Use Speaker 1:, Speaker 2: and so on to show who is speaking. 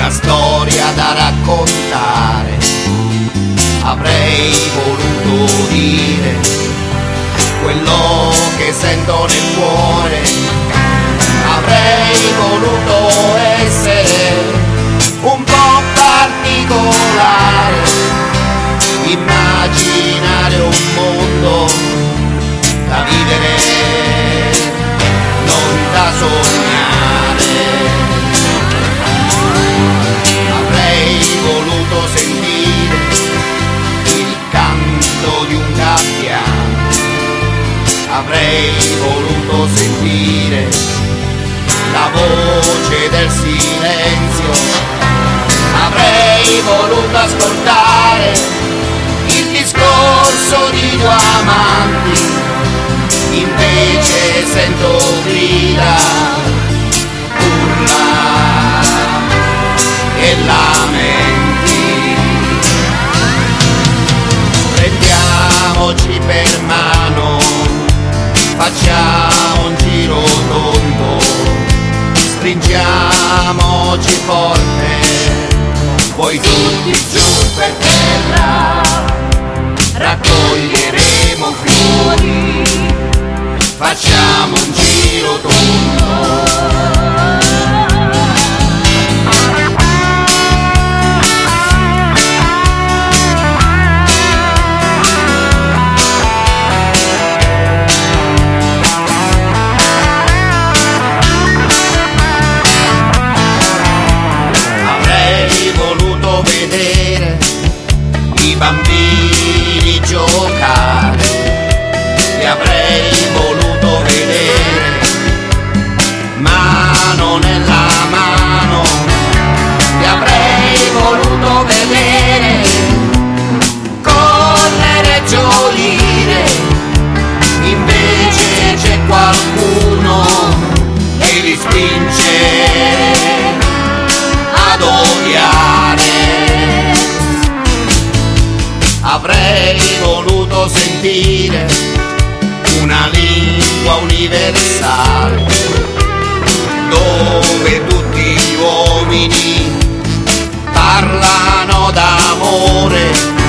Speaker 1: una storia da raccontare, avrei voluto dire quello che sento nel cuore, avrei voluto essere un po' particolare, immaginare un mondo da vivere, non da sognare. Avrei voluto sentire il canto di un gabbiano, avrei voluto sentire la voce del silenzio, avrei voluto ascoltare il discorso di due amanti, invece sento grida, urla e lamenti. Prendiamoci per mano, facciamo un giro tondo, stringiamoci forte, poi tutti giù per terra, raccoglieremo fiori, facciamo un giro tondo. Vedere i bambini giocare, li avrei voluto vedere mano nella mano, li avrei voluto vedere correre e gioire, invece c'è qualcuno che li spinge ad odiare. Avrei voluto sentire una lingua universale, dove tutti gli uomini parlano d'amore,